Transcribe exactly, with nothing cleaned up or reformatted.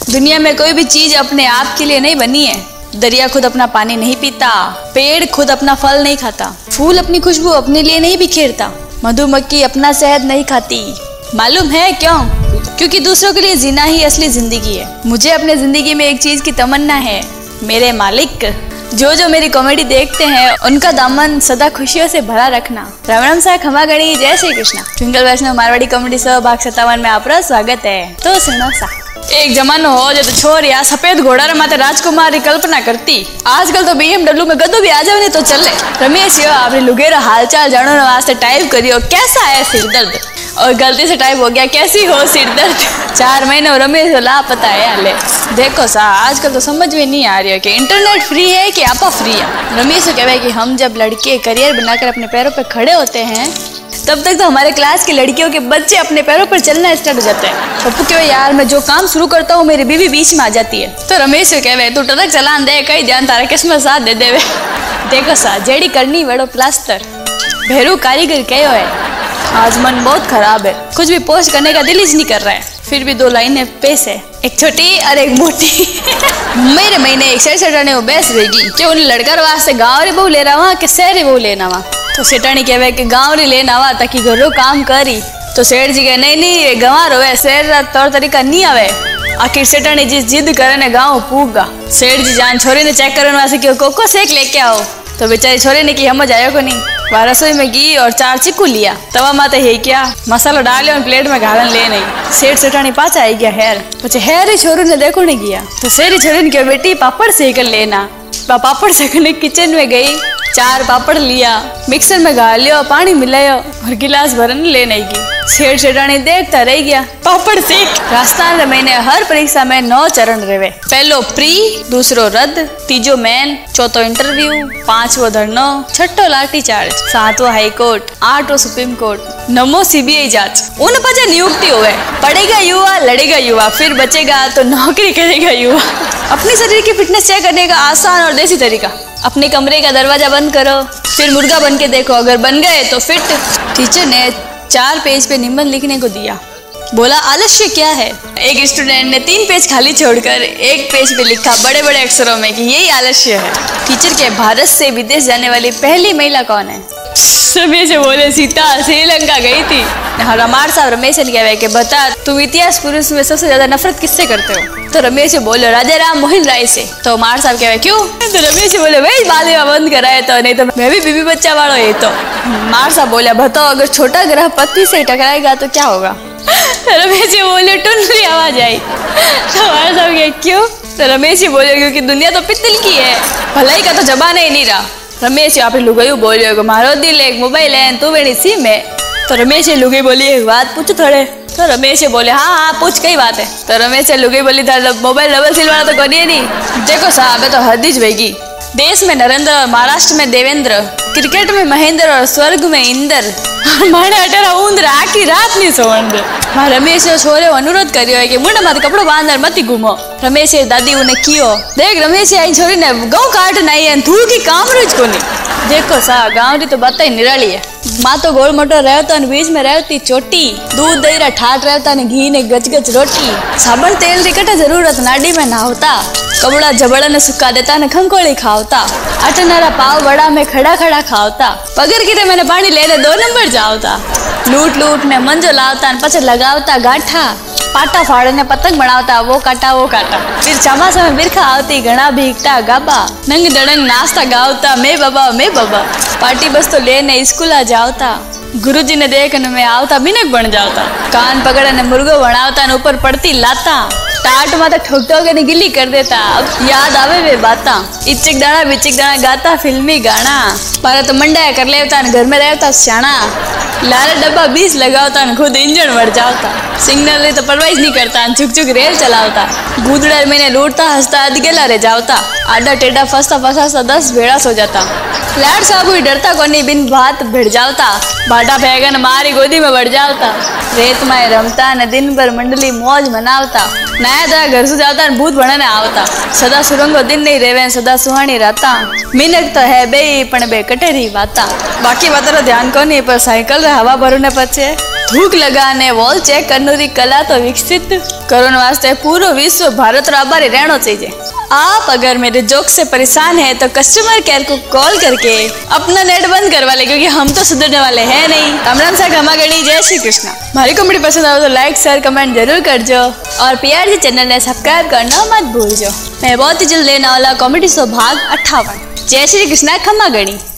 दुनिया में कोई भी चीज अपने आप के लिए नहीं बनी है। दरिया खुद अपना पानी नहीं पीता, पेड़ खुद अपना फल नहीं खाता, फूल अपनी खुशबू अपने लिए नहीं बिखेरता, मधुमक्खी अपना शहद नहीं खाती। मालूम है क्यों? क्योंकि दूसरों के लिए जीना ही असली जिंदगी है। मुझे अपने जिंदगी में एक चीज की तमन्ना है, मेरे मालिक जो जो मेरी कॉमेडी देखते हैं उनका दामन सदा खुशियों से भरा रखना। राम राम सा खमा गणी, जय श्री कृष्णा। ट्विंकल वैष्णव मारवाड़ी कॉमेडी शो भाग सत्तावन में आपका स्वागत है। तो सुनो सा, एक जमानो हो जो तो छोरिया सफेद घोड़ा माते राजकुमारी कल्पना करती। आजकल तो बीएमडब्ल्यू में गधो भी आ जावे ने तो चले। रमेश यो आपने लुगेरा हालचाल जानने वास्ते टाइप करियो कैसा है सिर दर्द, और गलती से टाइप हो गया कैसी हो सिर दर्द। चार महीने रमेश लापता है हाले। देखो सा, आजकल तो समझ में नहीं आ रही है कि इंटरनेट फ्री है कि आपा फ्री है। रमेश तो कहवे कि हम जब लड़के करियर बनाकर अपने पैरों पे खड़े होते हैं तब तक तो हमारे क्लास की लड़कियों के बच्चे अपने पैरों पर चलना स्टार्ट हो जाते हैं। पप्पू कहे यार मैं जो काम शुरू करता हूँ मेरी बीवी बीच में आ जाती है। तो रमेश से कहवे तू ट्रक चलान दे, कई ध्यान तारा किस्मत साथ दे देवे। देखो सा, जेडी करनी बड़ो प्लास्टर भेरू कारीगर कहो है। आज मन बहुत खराब है, कुछ भी पोस्ट करने का दिल ही नहीं कर रहा है। फिर भी दो लाइनें पेश है, एक छोटी और एक मोटी। मेरे महीने एक शेर सेठाने बेस रहेगी कि उन लड़का वास्ते गाँव रे बहू ले रहा वहाँ के शहरी बहू लेना वहाँ। तो सेठानी कहवे कि गाँव री लेना आवा ताकि घरों काम करी। तो सेठ जी कहे नहीं नहीं गंवार होवे, शहर तौर तरीका नहीं आवे। आखिर सेठानी जिस जिद करे ने गाँव पूगा। सेठ जी जान छोरी ने चेक करने वास्ते क्यों कोको सेक लेके आओ। तो बेचारी छोरी ने की समझ आयो को नहीं। वह रसोई में घी और चार चिक्कू लिया, तवा माते है क्या मसाला डालियो और प्लेट में घालन ले नहीं। सेठ सेठानी पाचा आई गया हेर, पचे हेर ही छोरू ने देखो नहीं गया। तो शेरी छोरी ने कहा बेटी पापड़ सेक लेना। पापड़ सेकने किचन में गई, चार पापड़ लिया, मिक्सर में घाल लियो, पानी मिलायो और गिलास भरन ले नहीं की। सेठ सेठानी देखता रह गया पापड़ सेक। राजस्थान मैंने हर परीक्षा में नौ चरण रहे। पहलो प्री, दूसरो रद्द, तीजो मैन, चौथो इंटरव्यू, पांचवो धरनो, छठो लाठी चार्ज, सातवो हाई कोर्ट, आठवो सुप्रीम कोर्ट, नवमो सीबीआई जांच। उन पचा नियुक्ति हुए। पढ़ेगा युवा, लड़ेगा युवा, फिर बचेगा तो नौकरी करेगा युवा। अपने शरीर की फिटनेस चेक करने का आसान और देसी तरीका, अपने कमरे का दरवाजा बंद करो, फिर मुर्गा बन के देखो, अगर बन गए तो फिट। टीचर ने चार पेज पे निबंध लिखने को दिया, बोला आलस्य क्या है। एक स्टूडेंट ने तीन पेज खाली छोड़कर एक पेज पे लिखा बड़े बड़े अक्षरों में कि यही आलस्य है। टीचर के भारत से विदेश जाने वाली पहली महिला कौन है? रमेश बोले सीता श्रीलंका गई थी। रमार साहब रमेश ने कहा कि बता तुम इतिहास पुरुष में सबसे ज्यादा नफरत किससे करते हो? तो रमेश बोले राजा राम मोहन राय से। तो मार साहब कहे क्यों? तो रमेश बोले भाई बालिया बंद कराए तो, नहीं तो मैं भी बीबी बच्चा वालों है। तो मार साहब बोले बताओ अगर छोटा ग्रह पत्नी से टकराएगा तो क्या होगा? रमेश बोले टुनरी आवाज आई। तो मार साहब कहे क्यों? तो रमेश बोले क्योंकि दुनिया तो पित्तल की है, भलाई का तो जमाना ही नहीं रहा। रमेश आप लुगाई बोलियो मारो दिल एक मोबाइल है तू बेड़ी सिम है। तो रमेश लुगाई बोली एक बात पूछो थोड़े। तो रमेश बोले हाँ हाँ पूछ कई बात है। तो रमेश लुगाई बोली था मोबाइल डबल सिल वाला तो करिए नहीं। देखो साहब है तो हद ही वेगी। देश में नरेंद्र और महाराष्ट्र में देवेंद्र, क्रिकेट में महेंद्र और स्वर्ग में इंद्र, माने अठारह ऊंद्र आखी रात नहीं सोवंद्र। मां रमेश छोरे अनुरोध करियो है कि मुंडा माथे कपड़ो बांधर मती घूमो। रमेश दादी उन्हें कियो देख रमेश आई छोरी ने गौ काट नहीं है धूल की काम रोज कोनी। देखो सा गाँव री तो बात ही निराली है। माँ तो गोल मोटो रहता बीच में रहती चोटी, दूध दही रा ठाट रहता ने घी ने गच गच रोटी, साबन तेल री कटा जरूरत नाडी में नहावता, कपड़ा जबड़ा ने सुखा देता ने खंकोली खावता, अटनारा पाव बड़ा में खड़ा खड़ा खावता, पगर गिरे मैंने पानी लेने दो नंबर जावता, लूट लूट ने मंजो लावता ने पछे लगावता गाठा, पाटा फाड़े ने पतंग बनावता वो काटा वो काटा, फिर चमासा में बिरखा आवती घना भीगता गाबा, नंग दड़ंग नाश्ता गावता मैं बाबा मैं बाबा, पार्टी बस तो लेने स्कूल आ जावता, गुरुजी ने देखने में आवता मिनक बन जावता, कान पकड़े ने मुर्गो बनावता ने ऊपर पड़ती लाता, टाट माता ठोक ठोक ने गिल्ली कर देता। अब याद आवे वे बाता, इचिक दाना बिचिक दाना गाता फिल्मी गाना, पर तो मंडा कर लेवता घर में रहता स्याणा, लारे डब्बा बीस लगावता खुद इंजन मर जावता, सिग्नल तो परवाह नहीं करता चुक चुक रेल चलावता, गूदड़ा मैंने लूटता हंसता अधगेला रे जावता, आडा टेढ़ा फंसता फंसाता दस भेड़ा सो जाता, लाड साहब डरता कोनी बिन भात भिड़ जावता, भाटा बैगन मारी गोदी में बढ़ जावता, रेत में रमता न दिन भर मंडली मौज मनावता, नया तरह घर से जावता भूत बनाने आवता, सदा सुरंगो दिन नहीं रेवे सदा सुहानी राता, मिनक तो है बे पण बे कटेरी बाता। बाकी बात ध्यान को नहीं पर साइकिल रे हवा भरने पछे थूक लगाने वॉल चेक करने री कला तो विकसित करोना वास्ते पूरा विश्व भारत रो आभारी रहना चाहिए। आप अगर मेरे जोक से परेशान हैं तो कस्टमर केयर को कॉल करके अपना नेट बंद करवा ले, क्योंकि हम तो सुधरने वाले हैं नहीं। राम राम सा खमा गणी, जय श्री कृष्ण। हमारी कॉमेडी पसंद आए तो लाइक शेयर कमेंट जरूर करजो और पीआरजी चैनल ने सब्सक्राइब करना मत भूलजो। मैं बहुत ही जल्द लेने वाला कॉमेडी शो भाग अट्ठावन। जय श्री कृष्ण, खमा गणी।